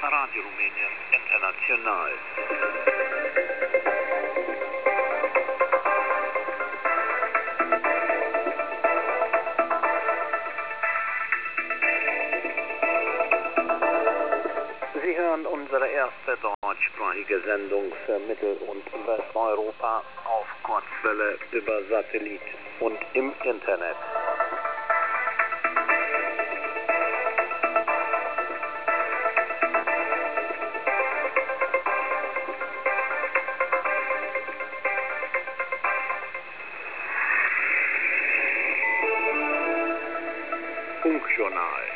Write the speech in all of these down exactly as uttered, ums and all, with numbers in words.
Radio Rumänien International. Sie hören unsere erste deutschsprachige Sendung für Mittel- und Westeuropa auf Kurzwelle über Satellit und im Internet. Funkjournal.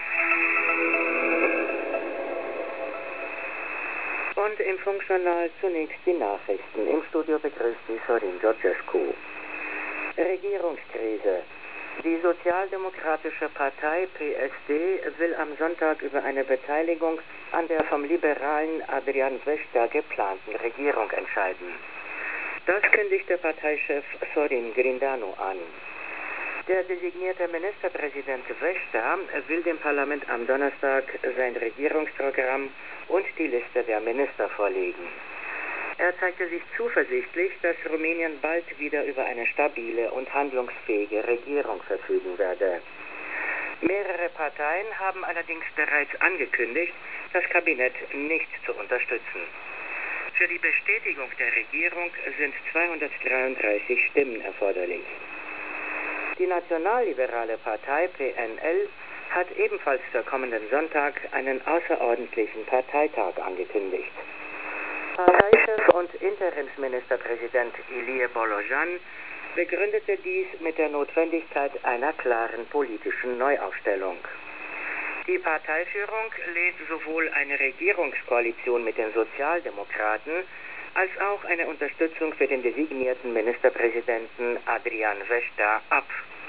Und im Funkjournal zunächst die Nachrichten. Im Studio begrüßt Sie Sorin Georgescu. Regierungskrise. Die Sozialdemokratische Partei P S D will am Sonntag über eine Beteiligung an der vom liberalen Adrian Vesta geplanten Regierung entscheiden. Das kündigte Parteichef Sorin Grindanu an. Der designierte Ministerpräsident Vesta will dem Parlament am Donnerstag sein Regierungsprogramm und die Liste der Minister vorlegen. Er zeigte sich zuversichtlich, dass Rumänien bald wieder über eine stabile und handlungsfähige Regierung verfügen werde. Mehrere Parteien haben allerdings bereits angekündigt, das Kabinett nicht zu unterstützen. Für die Bestätigung der Regierung sind zweihundertdreiunddreißig Stimmen erforderlich. Die nationalliberale Partei P N L hat ebenfalls für kommenden Sonntag einen außerordentlichen Parteitag angekündigt. Parteichef und Interimsministerpräsident Ilie Bolojan begründete dies mit der Notwendigkeit einer klaren politischen Neuaufstellung. Die Parteiführung lädt sowohl eine Regierungskoalition mit den Sozialdemokraten als auch eine Unterstützung für den designierten Ministerpräsidenten Adrian Vesta ab.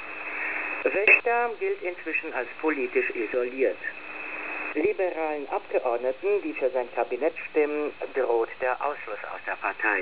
Vesta gilt inzwischen als politisch isoliert. Liberalen Abgeordneten, die für sein Kabinett stimmen, droht der Ausschluss aus der Partei.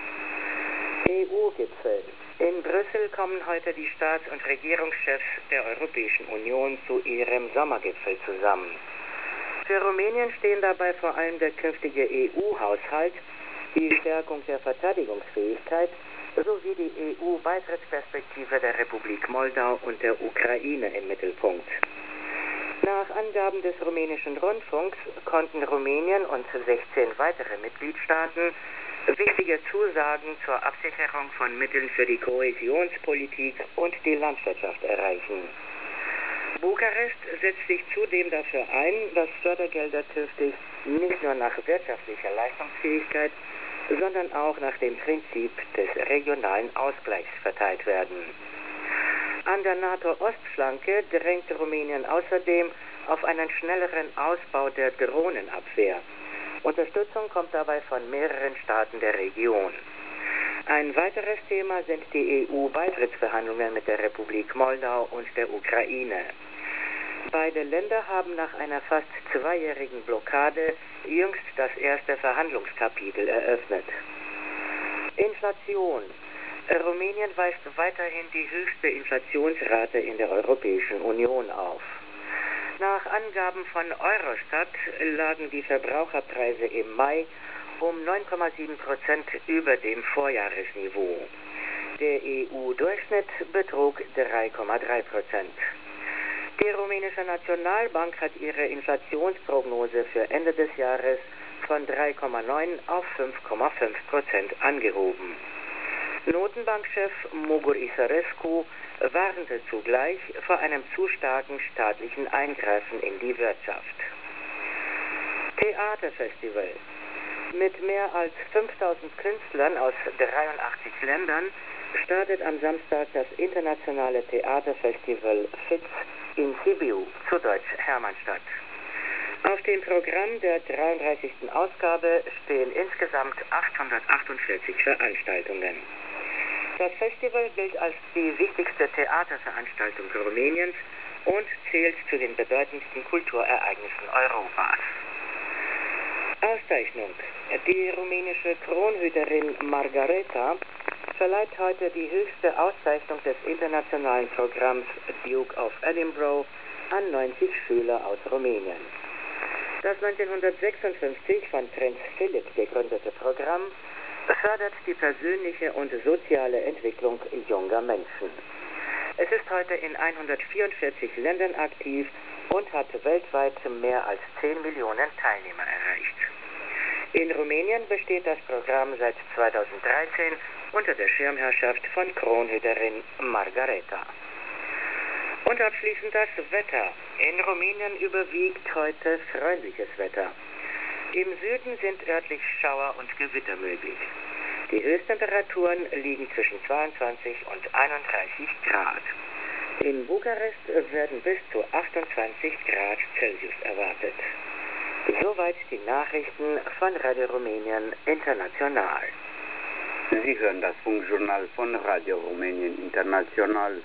E U-Gipfel. In Brüssel kommen heute die Staats- und Regierungschefs der Europäischen Union zu ihrem Sommergipfel zusammen. Für Rumänien stehen dabei vor allem der künftige E U-Haushalt, die Stärkung der Verteidigungsfähigkeit sowie die E U-Beitrittsperspektive der Republik Moldau und der Ukraine im Mittelpunkt. Nach Angaben des rumänischen Rundfunks konnten Rumänien und sechzehn weitere Mitgliedstaaten wichtige Zusagen zur Absicherung von Mitteln für die Kohäsionspolitik und die Landwirtschaft erreichen. Bukarest setzt sich zudem dafür ein, dass Fördergelder künftig nicht nur nach wirtschaftlicher Leistungsfähigkeit, sondern auch nach dem Prinzip des regionalen Ausgleichs verteilt werden. An der NATO-Ostflanke drängt Rumänien außerdem auf einen schnelleren Ausbau der Drohnenabwehr. Unterstützung kommt dabei von mehreren Staaten der Region. Ein weiteres Thema sind die E U-Beitrittsverhandlungen mit der Republik Moldau und der Ukraine. Beide Länder haben nach einer fast zweijährigen Blockade jüngst das erste Verhandlungskapitel eröffnet. Inflation. Rumänien weist weiterhin die höchste Inflationsrate in der Europäischen Union auf. Nach Angaben von Eurostat lagen die Verbraucherpreise im Mai um neun Komma sieben Prozent über dem Vorjahresniveau. Der E U-Durchschnitt betrug drei Komma drei Prozent. Die rumänische Nationalbank hat ihre Inflationsprognose für Ende des Jahres von drei Komma neun auf fünf Komma fünf Prozent angehoben. Notenbankchef Mugur Isărescu warnte zugleich vor einem zu starken staatlichen Eingreifen in die Wirtschaft. Theaterfestival. Mit mehr als fünftausend Künstlern aus dreiundachtzig Ländern startet am Samstag das internationale Theaterfestival F I T in Sibiu, zu Deutsch Hermannstadt. Auf dem Programm der dreiunddreißigsten Ausgabe stehen insgesamt achthundertachtundvierzig Veranstaltungen. Das Festival gilt als die wichtigste Theaterveranstaltung Rumäniens und zählt zu den bedeutendsten Kulturereignissen Europas. Auszeichnung. Die rumänische Kronhüterin Margareta verleiht heute die höchste Auszeichnung des internationalen Programms Duke of Edinburgh an neunzig Schüler aus Rumänien. Das neunzehnhundertsechsundfünfzig von Prinz Philipp gegründete Programm fördert die persönliche und soziale Entwicklung junger Menschen. Es ist heute in hundertvierundvierzig Ländern aktiv und hat weltweit mehr als zehn Millionen Teilnehmer erreicht. In Rumänien besteht das Programm seit zweitausenddreizehn unter der Schirmherrschaft von Kronhüterin Margareta. Und abschließend das Wetter. In Rumänien überwiegt heute freundliches Wetter. Im Süden sind örtlich Schauer und Gewitter möglich. Die Höchsttemperaturen liegen zwischen zweiundzwanzig und einunddreißig Grad. In Bukarest werden bis zu achtundzwanzig Grad Celsius erwartet. Soweit die Nachrichten von Radio Rumänien International. Sie hören das Funkjournal von Radio Rumänien International.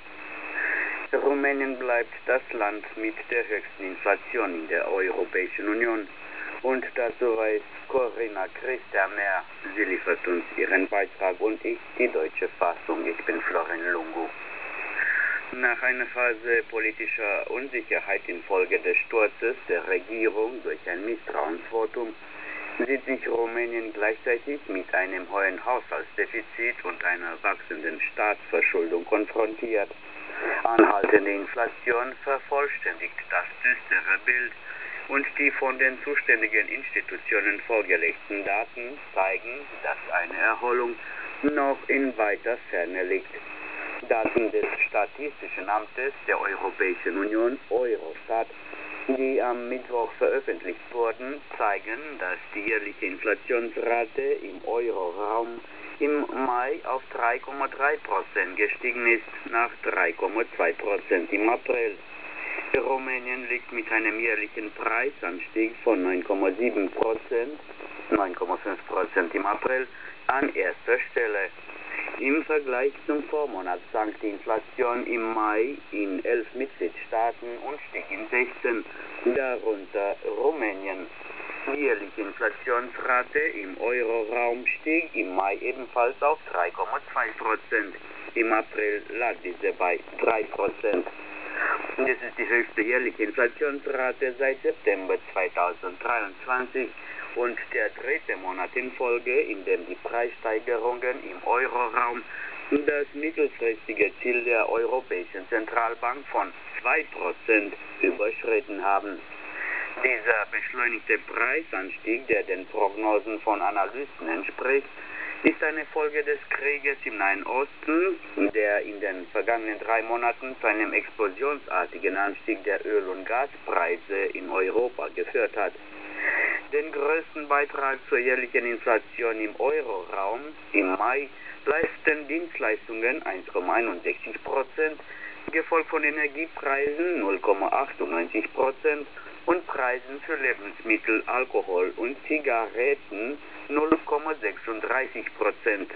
Rumänien bleibt das Land mit der höchsten Inflation in der Europäischen Union. Und dazu weiß Corinna Christianer. Sie liefert uns ihren Beitrag und ich die deutsche Fassung. Ich bin Florin Lungu. Nach einer Phase politischer Unsicherheit infolge des Sturzes der Regierung durch ein Misstrauensvotum sieht sich Rumänien gleichzeitig mit einem hohen Haushaltsdefizit und einer wachsenden Staatsverschuldung konfrontiert. Anhaltende Inflation vervollständigt das düstere Bild und die von den zuständigen Institutionen vorgelegten Daten zeigen, dass eine Erholung noch in weiter Ferne liegt. Daten des Statistischen Amtes der Europäischen Union, Eurostat, die am Mittwoch veröffentlicht wurden, zeigen, dass die jährliche Inflationsrate im Euroraum im Mai auf drei Komma drei Prozent gestiegen ist, nach drei Komma zwei Prozent im April. Rumänien liegt mit einem jährlichen Preisanstieg von neun Komma sieben Prozent, neun Komma fünf Prozent im April, an erster Stelle. Im Vergleich zum Vormonat sank die Inflation im Mai in elf Mitgliedstaaten und stieg in sechzehn, darunter Rumänien. Die jährliche Inflationsrate im Euroraum stieg im Mai ebenfalls auf drei Komma zwei Prozent. Im April lag diese bei drei Prozent. Das ist die höchste jährliche Inflationsrate seit September zweitausenddreiundzwanzig und der dritte Monat in Folge, in dem die Preissteigerungen im Euroraum das mittelfristige Ziel der Europäischen Zentralbank von zwei Prozent überschritten haben. Dieser beschleunigte Preisanstieg, der den Prognosen von Analysten entspricht, ist eine Folge des Krieges im Nahen Osten, der in den vergangenen drei Monaten zu einem explosionsartigen Anstieg der Öl- und Gaspreise in Europa geführt hat. Den größten Beitrag zur jährlichen Inflation im Euroraum im Mai leisten Dienstleistungen eins Komma einundsechzig Prozent, gefolgt von Energiepreisen null Komma achtundneunzig Prozent und Preisen für Lebensmittel, Alkohol und Zigaretten null Komma sechsunddreißig Prozent.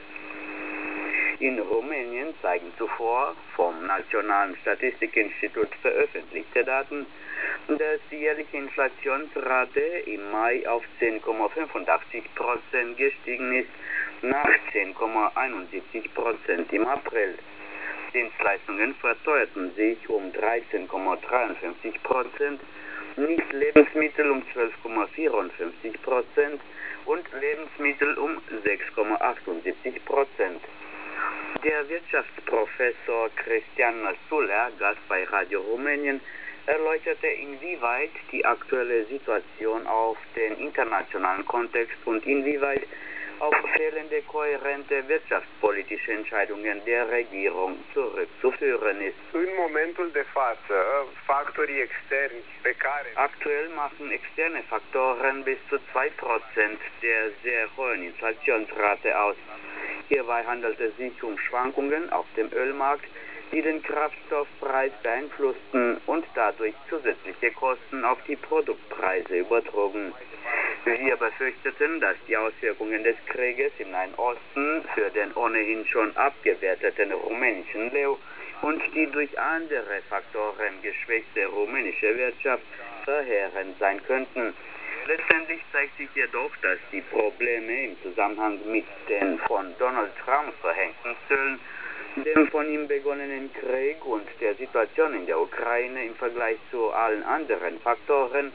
In Rumänien zeigen zuvor vom Nationalen Statistikinstitut veröffentlichte Daten, dass die jährliche Inflationsrate im Mai auf zehn Komma fünfundachtzig Prozent gestiegen ist, nach zehn Komma einundsiebzig Prozent im April. Dienstleistungen verteuerten sich um dreizehn Komma dreiundfünfzig Prozent, nicht Lebensmittel um zwölf Komma vierundfünfzig Prozent und Lebensmittel um sechs Komma achtundsiebzig Prozent. Der Wirtschaftsprofessor Cristian Suler, Gast bei Radio Rumänien, erläuterte, inwieweit die aktuelle Situation auf den internationalen Kontext und inwieweit auf fehlende kohärente wirtschaftspolitische Entscheidungen der Regierung zurückzuführen ist. În momentul de față, factorii externi pe care... Aktuell machen externe Faktoren bis zu zwei Prozent der sehr hohen Inflationsrate aus. Hierbei handelt es sich um Schwankungen auf dem Ölmarkt, die den Kraftstoffpreis beeinflussten und dadurch zusätzliche Kosten auf die Produktpreise übertrugen. Wir befürchteten, dass die Auswirkungen des Krieges im Nahen Osten für den ohnehin schon abgewerteten rumänischen Leu und die durch andere Faktoren geschwächte rumänische Wirtschaft verheerend sein könnten. Letztendlich zeigt sich jedoch, dass die Probleme im Zusammenhang mit den von Donald Trump verhängten Zöllen, dem von ihm begonnenen Krieg und der Situation in der Ukraine im Vergleich zu allen anderen Faktoren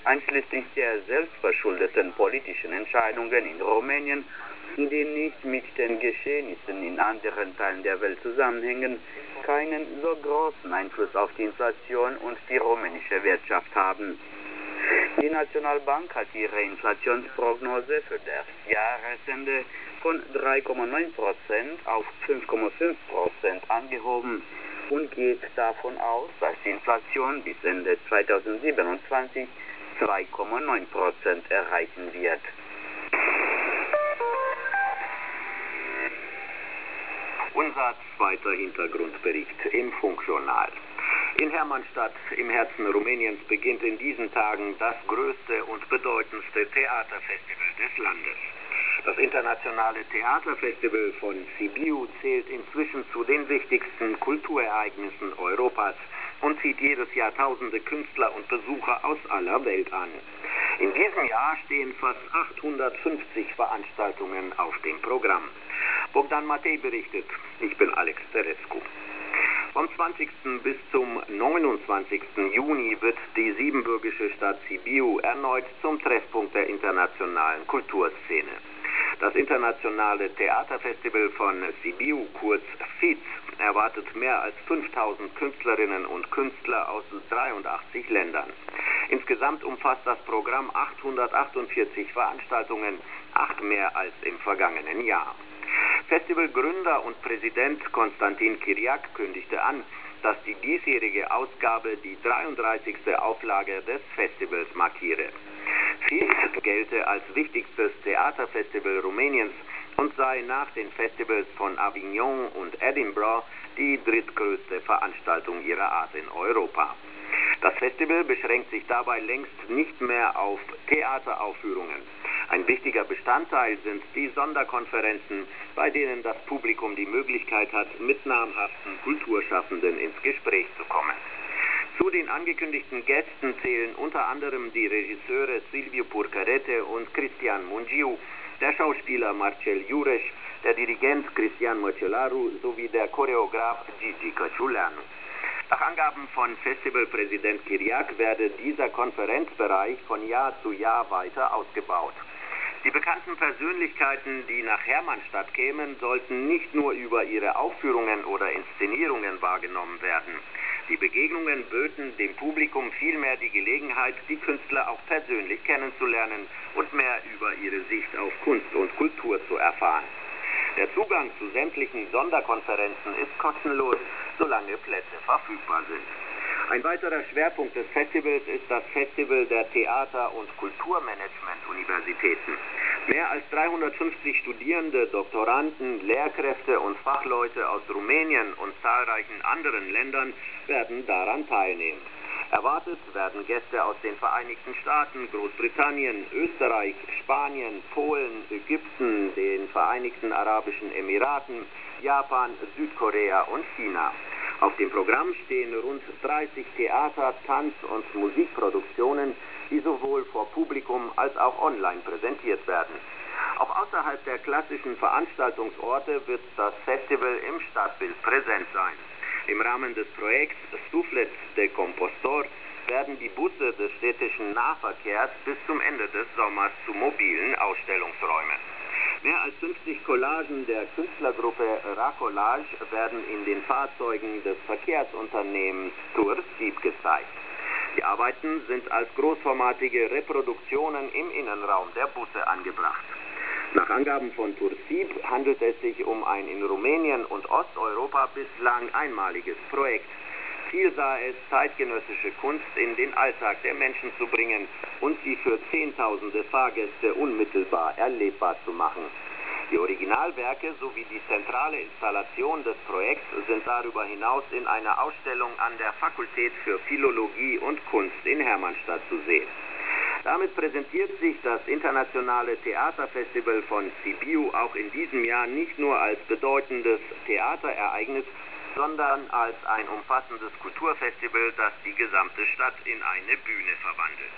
einschließlich der selbstverschuldeten politischen Entscheidungen in Rumänien, die nicht mit den Geschehnissen in anderen Teilen der Welt zusammenhängen, keinen so großen Einfluss auf die Inflation und die rumänische Wirtschaft haben. Die Nationalbank hat ihre Inflationsprognose für das Jahresende von drei Komma neun Prozent auf fünf Komma fünf Prozent angehoben und geht davon aus, dass die Inflation bis Ende zweitausendsiebenundzwanzig zwei Komma neun Prozent erreichen wird. Unser zweiter Hintergrundbericht im Funkjournal. In Hermannstadt im Herzen Rumäniens beginnt in diesen Tagen das größte und bedeutendste Theaterfestival des Landes. Das internationale Theaterfestival von Sibiu zählt inzwischen zu den wichtigsten Kulturereignissen Europas und zieht jedes Jahr tausende Künstler und Besucher aus aller Welt an. In diesem Jahr stehen fast achthundertfünfzig Veranstaltungen auf dem Programm. Bogdan Matei berichtet, ich bin Alex Terescu. Vom zwanzigsten bis zum neunundzwanzigsten Juni wird die siebenbürgische Stadt Sibiu erneut zum Treffpunkt der internationalen Kulturszene. Das internationale Theaterfestival von Sibiu, kurz F I Z, erwartet mehr als fünftausend Künstlerinnen und Künstler aus dreiundachtzig Ländern. Insgesamt umfasst das Programm achthundertachtundvierzig Veranstaltungen, acht mehr als im vergangenen Jahr. Festivalgründer und Präsident Konstantin Kyriak kündigte an, dass die diesjährige Ausgabe die dreiunddreißigste Auflage des Festivals markiere. F I Z gelte als wichtigstes Theaterfestival Rumäniens und sei nach den Festivals von Avignon und Edinburgh die drittgrößte Veranstaltung ihrer Art in Europa. Das Festival beschränkt sich dabei längst nicht mehr auf Theateraufführungen. Ein wichtiger Bestandteil sind die Sonderkonferenzen, bei denen das Publikum die Möglichkeit hat, mit namhaften Kulturschaffenden ins Gespräch zu kommen. Zu den angekündigten Gästen zählen unter anderem die Regisseure Silviu Purcărete und Cristian Mungiu, der Schauspieler Marcel Iureș, der Dirigent Cristian Măcelaru sowie der Choreograf Gigi Căciuleanu. Nach Angaben von Festivalpräsident Kyriak werde dieser Konferenzbereich von Jahr zu Jahr weiter ausgebaut. Die bekannten Persönlichkeiten, die nach Hermannstadt kämen, sollten nicht nur über ihre Aufführungen oder Inszenierungen wahrgenommen werden. Die Begegnungen böten dem Publikum vielmehr die Gelegenheit, die Künstler auch persönlich kennenzulernen und mehr über ihre Sicht auf Kunst und Kultur zu erfahren. Der Zugang zu sämtlichen Sonderkonferenzen ist kostenlos, solange Plätze verfügbar sind. Ein weiterer Schwerpunkt des Festivals ist das Festival der Theater- und Kulturmanagement-Universitäten. Mehr als dreihundertfünfzig Studierende, Doktoranden, Lehrkräfte und Fachleute aus Rumänien und zahlreichen anderen Ländern werden daran teilnehmen. Erwartet werden Gäste aus den Vereinigten Staaten, Großbritannien, Österreich, Spanien, Polen, Ägypten, den Vereinigten Arabischen Emiraten, Japan, Südkorea und China. Auf dem Programm stehen rund dreißig Theater-, Tanz- und Musikproduktionen, die sowohl vor Publikum als auch online präsentiert werden. Auch außerhalb der klassischen Veranstaltungsorte wird das Festival im Stadtbild präsent sein. Im Rahmen des Projekts Suflet de Compostor werden die Busse des städtischen Nahverkehrs bis zum Ende des Sommers zu mobilen Ausstellungsräumen. Mehr als fünfzig Collagen der Künstlergruppe Racolage werden in den Fahrzeugen des Verkehrsunternehmens Tursib gezeigt. Die Arbeiten sind als großformatige Reproduktionen im Innenraum der Busse angebracht. Nach Angaben von Tursib handelt es sich um ein in Rumänien und Osteuropa bislang einmaliges Projekt. Ziel sah es, zeitgenössische Kunst in den Alltag der Menschen zu bringen und sie für Zehntausende Fahrgäste unmittelbar erlebbar zu machen. Die Originalwerke sowie die zentrale Installation des Projekts sind darüber hinaus in einer Ausstellung an der Fakultät für Philologie und Kunst in Hermannstadt zu sehen. Damit präsentiert sich das internationale Theaterfestival von Sibiu auch in diesem Jahr nicht nur als bedeutendes Theaterereignis, sondern als ein umfassendes Kulturfestival, das die gesamte Stadt in eine Bühne verwandelt.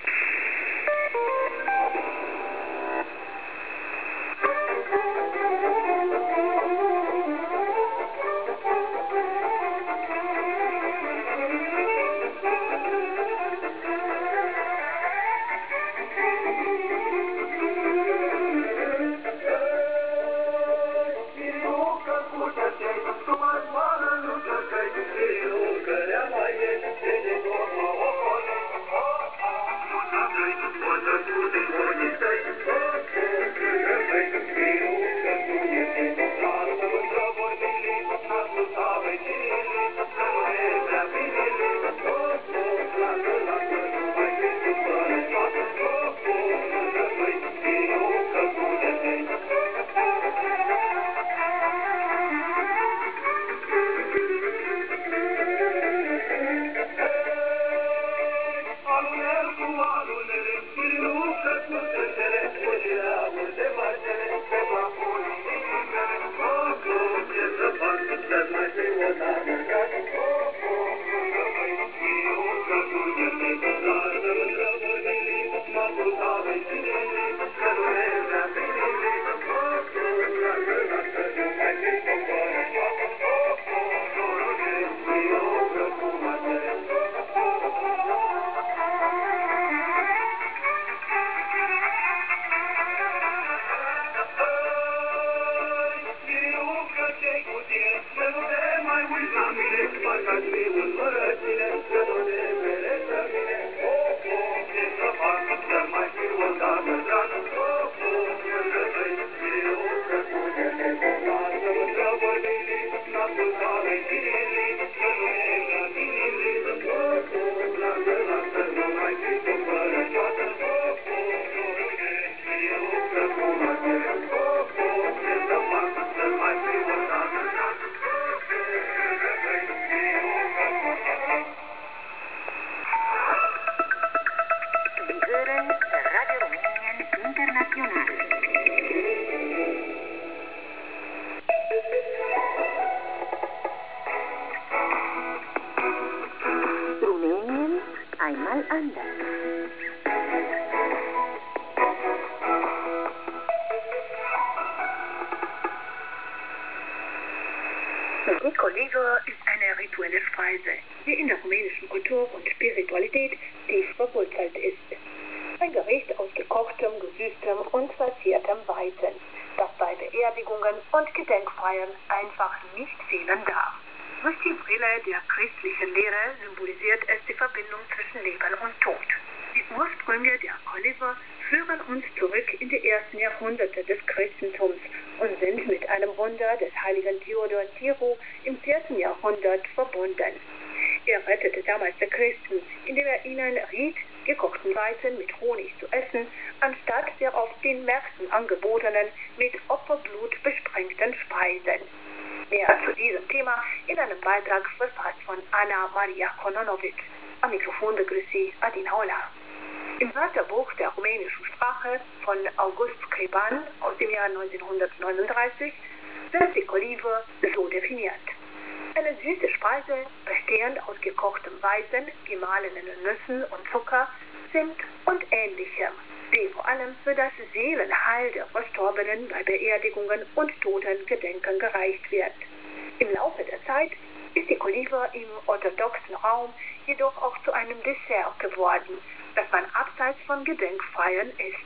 Die Koliva ist eine rituelle Speise, die in der rumänischen Kultur und Spiritualität tief verwurzelt ist. Ein Gericht aus gekochtem, gesüßtem und verziertem Weizen, das bei Beerdigungen und Gedenkfeiern einfach nicht fehlen darf. Durch die Brille der christlichen Lehre symbolisiert es die Verbindung zwischen Leben und Tod. Die Ursprünge der Koliva führen uns zurück in die ersten Jahrhunderte des Christentums und sind mit einem Wunder des heiligen Theodor Tiro im vierten Jahrhundert verbunden. Er rettete damals die Christen, indem er ihnen riet, gekochten Weizen mit Honig zu essen, anstatt der auf den Märkten angebotenen, mit Opferblut besprengten Speisen. Mehr zu diesem Thema in einem Beitrag verfasst von Anna Maria Kononovic. Am Mikrofon begrüßt sie Adina Ola. Im Wörterbuch der rumänischen Sprache von August Scriban aus dem Jahr neunzehnhundertneununddreißig wird die Koliva so definiert. Eine süße Speise, bestehend aus gekochtem Weizen, gemahlenen Nüssen und Zucker, Zimt und Ähnlichem, die vor allem für das Seelenheil der Verstorbenen bei Beerdigungen und Totengedenken gereicht wird. Im Laufe der Zeit ist die Koliva im orthodoxen Raum jedoch auch zu einem Dessert geworden, das man abseits von Gedenkfeiern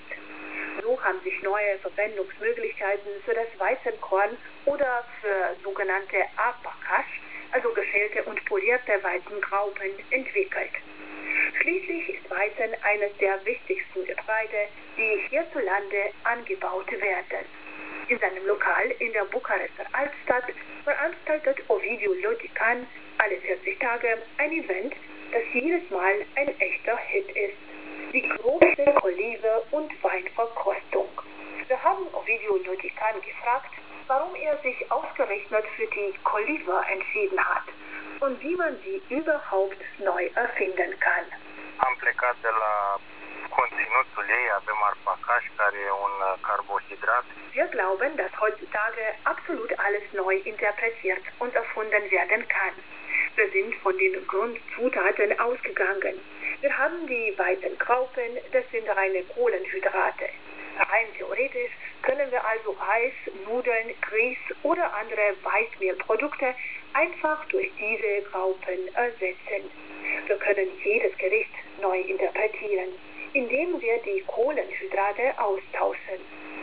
isst. So haben sich neue Verwendungsmöglichkeiten für das Weizenkorn oder für sogenannte Apakash, also geschälte und polierte Weizengraupen, entwickelt. Schließlich ist Weizen eines der wichtigsten Getreide, die hierzulande angebaut werden. In seinem Lokal in der Bukarester Altstadt veranstaltet Ovidiu Lotican alle vierzig Tage ein Event, das jedes Mal ein echter Hit ist. Die große Koliva und Weinverkostung. Wir haben Ovidiu Lotican gefragt, warum er sich ausgerechnet für die Koliva entschieden hat und wie man sie überhaupt neu erfinden kann. Am plecat de la conținutul ei, avem arpacaș, care e un carbohidrat. Wir glauben, dass heutzutage absolut alles neu interpretiert und erfunden werden kann. Wir sind von den Grundzutaten ausgegangen. Wir haben die Weizengraupen, das sind reine Kohlenhydrate. Rein theoretisch können wir also Reis, Nudeln, Grieß oder andere Weißmehlprodukte einfach durch diese Graupen ersetzen. Wir können jedes Gericht neu interpretieren, indem wir die Kohlenhydrate austauschen.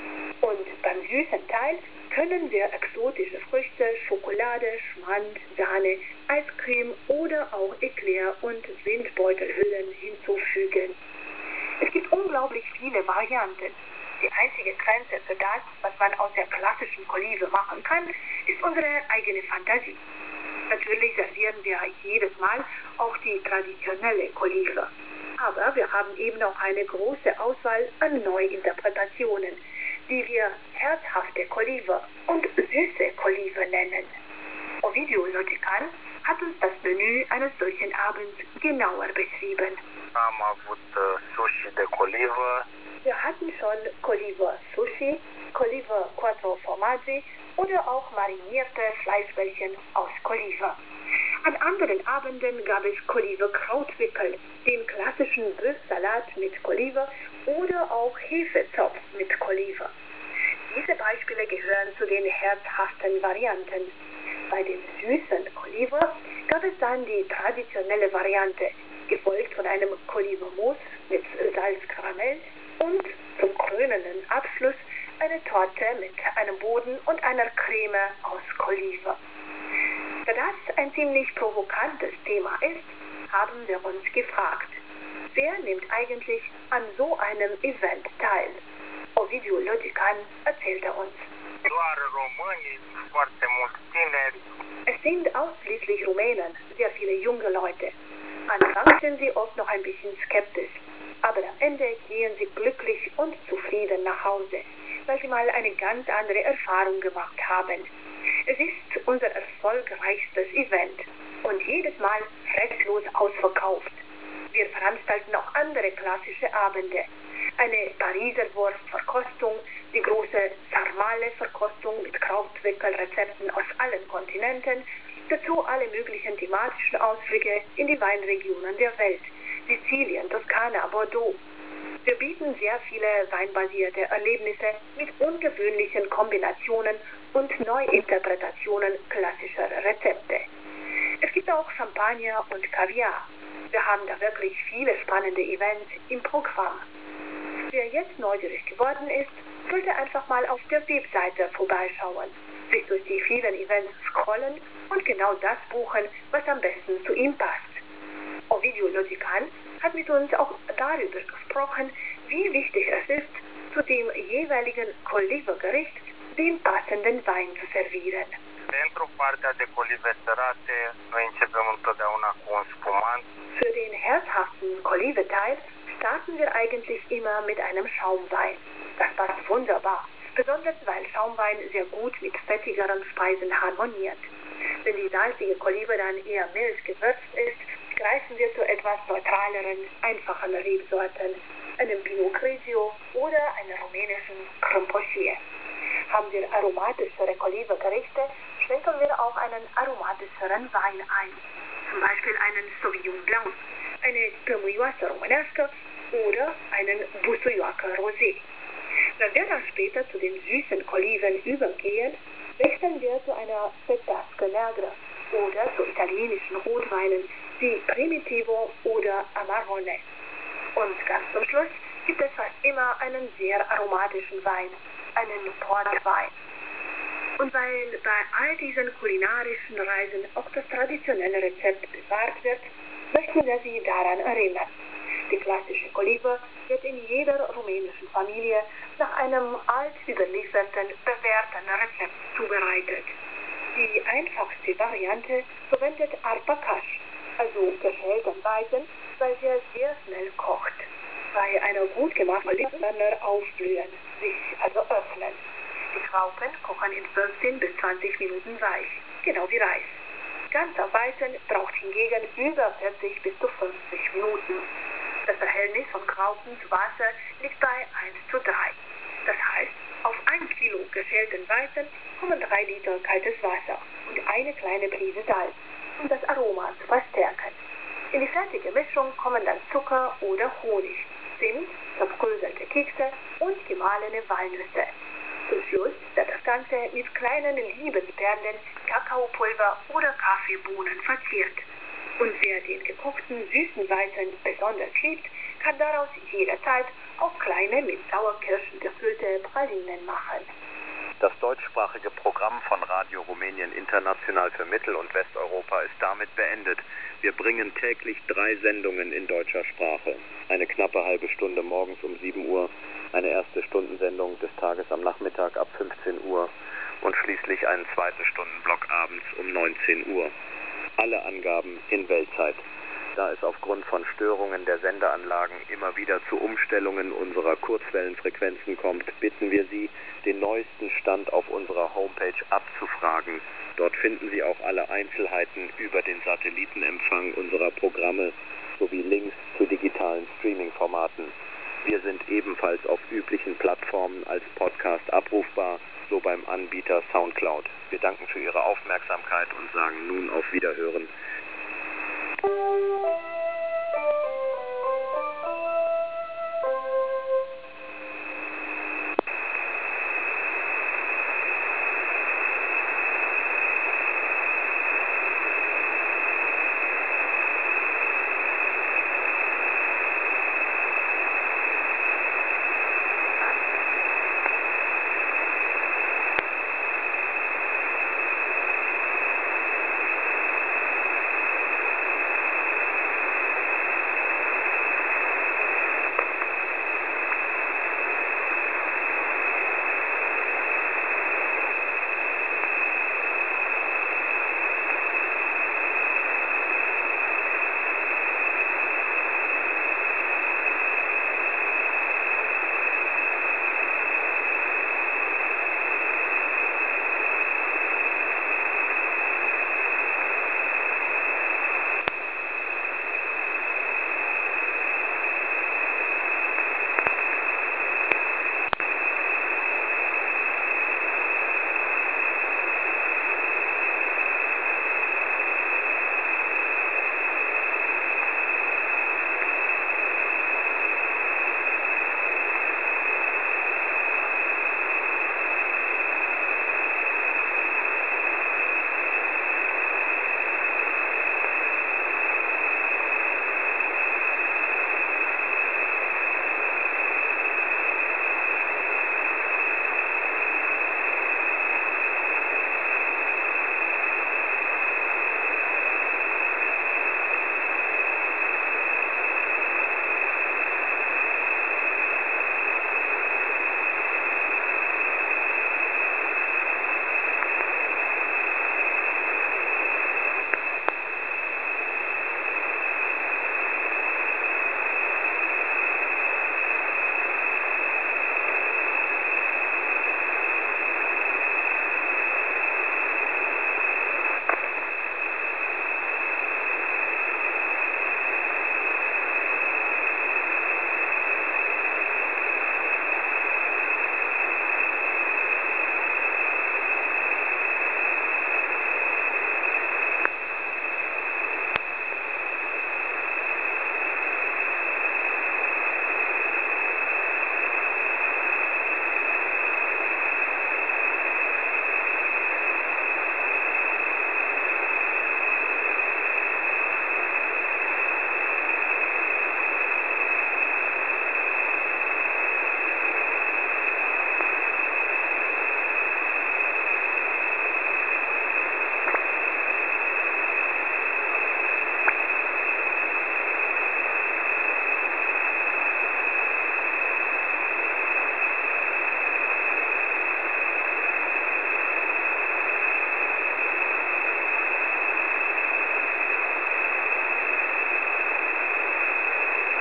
Und beim süßen Teil können wir exotische Früchte, Schokolade, Schmand, Sahne, Eiscreme oder auch Eclair und Windbeutelhüllen hinzufügen. Es gibt unglaublich viele Varianten. Die einzige Grenze für das, was man aus der klassischen Koliva machen kann, ist unsere eigene Fantasie. Natürlich servieren wir jedes Mal auch die traditionelle Koliva. Aber wir haben eben noch eine große Auswahl an Neuinterpretationen, die wir herzhafte Koliva und süße Koliva nennen. Ovidiu Lotican hat uns das Menü eines solchen Abends genauer beschrieben. Am avut sushi de colivă, Wir hatten schon Coliver Sushi, Coliver Quattro Formaggi oder auch marinierte Fleischbällchen aus Coliver. An anderen Abenden gab es Coliver Krautwickel, den klassischen Bœuf-Salat mit Coliver oder auch Hefezopf mit Coliver. Diese Beispiele gehören zu den herzhaften Varianten. Bei dem süßen Coliver gab es dann die traditionelle Variante, gefolgt von einem Coliver-Mousse mit Salzkaramell und zum krönenden Abschluss eine Torte mit einem Boden und einer Creme aus Coliver. Da das ein ziemlich provokantes Thema ist, haben wir uns gefragt, wer nimmt eigentlich an so einem Event teil? Ovidiu Lodican erzählte uns. Doar românii, foarte mulți tineri. Es sind ausschließlich Rumänen, sehr viele junge Leute. Anfangs sind sie oft noch ein bisschen skeptisch, aber am Ende gehen sie glücklich und zufrieden nach Hause, weil sie mal eine ganz andere Erfahrung gemacht haben. Es ist unser erfolgreichstes Event und jedes Mal restlos ausverkauft. Wir veranstalten auch andere klassische Abende. Eine Pariser Wurstverkostung, die große Sarmale-Verkostung mit Krautwickelrezepten aus allen Kontinenten, dazu alle möglichen thematischen Ausflüge in die Weinregionen der Welt, Sizilien, Toskana, Bordeaux. Wir bieten sehr viele weinbasierte Erlebnisse mit ungewöhnlichen Kombinationen und Neuinterpretationen klassischer Rezepte. Es gibt auch Champagner und Kaviar. Wir haben da wirklich viele spannende Events im Programm. Wer jetzt neugierig geworden ist, sollte einfach mal auf der Webseite vorbeischauen, sich durch die vielen Events scrollen und genau das buchen, was am besten zu ihm passt. Ovidiu Lodican hat mit uns auch darüber gesprochen, wie wichtig es ist, zu dem jeweiligen Coliver-Gericht den passenden Wein zu servieren. Pentru partea de colive sărate, noi începem întotdeauna cu un spumant. Für den herzhaften Colive-Teil starten wir eigentlich immer mit einem Schaumwein. Das passt wunderbar, besonders weil Schaumwein sehr gut mit fettigeren Speisen harmoniert. Wenn die salzige Colive dann eher mild gewürzt ist, greifen wir zu etwas neutraleren, einfachen Rebsorten, einem Pinot Grigio oder einer rumänischen Crâmpochier. Haben wir aromatischere Colive-Gerichte, schenken wir auch einen aromatischeren Wein ein. Zum Beispiel einen Sauvignon Blanc, eine Tămâioasă românească oder einen Busuioacă Rosé. Wenn wir dann später zu den süßen Coliven übergehen, wechseln wir zu einer Petasque Negra oder zu italienischen Rotweinen wie Primitivo oder Amarone. Und ganz zum Schluss gibt es fast immer einen sehr aromatischen Wein, einen Portwein. Und weil bei all diesen kulinarischen Reisen auch das traditionelle Rezept bewahrt wird, möchten wir Sie daran erinnern. Die klassische Colive wird in jeder rumänischen Familie nach einem alt überlieferten, bewährten Rezept zubereitet. Die einfachste Variante verwendet Arpacaș, also geschälten Weizen, weil er sehr schnell kocht. Bei einer gut gemachten Olivenbrenner aufblühen, sich also öffnen. Die Trauben kochen in fünfzehn bis zwanzig Minuten weich, genau wie Reis. Ganzer Weizen braucht hingegen über vierzig bis zu fünfzig Minuten. Das Verhältnis von Graupen zu Wasser liegt bei eins zu drei. Das heißt, auf ein Kilo geschälten Weizen kommen drei Liter kaltes Wasser und eine kleine Prise Salz, um das Aroma zu verstärken. In die fertige Mischung kommen dann Zucker oder Honig, Zimt, zerbröselte Kekse und gemahlene Walnüsse. Zum Schluss wird das Ganze mit kleinen Liebesperlen, Kakaopulver oder Kaffeebohnen verziert. Und wer den gekochten süßen Weizen besonders liebt, kann daraus jederzeit auch kleine mit Sauerkirschen gefüllte Pralinen machen. Das deutschsprachige Programm von Radio Rumänien International für Mittel- und Westeuropa ist damit beendet. Wir bringen täglich drei Sendungen in deutscher Sprache. Eine knappe halbe Stunde morgens um sieben Uhr, eine erste Stundensendung des Tages am Nachmittag ab fünfzehn Uhr und schließlich einen zweiten Stundenblock abends um neunzehn Uhr. Alle Angaben in Weltzeit. Da es aufgrund von Störungen der Sendeanlagen immer wieder zu Umstellungen unserer Kurzwellenfrequenzen kommt, bitten wir Sie, den neuesten Stand auf unserer Homepage abzufragen. Dort finden Sie auch alle Einzelheiten über den Satellitenempfang unserer Programme sowie Links zu digitalen Streaming-Formaten. Wir sind ebenfalls auf üblichen Plattformen als Podcast abrufbar, so beim Anbieter Soundcloud. Wir danken für Ihre Aufmerksamkeit und sagen nun auf Wiederhören.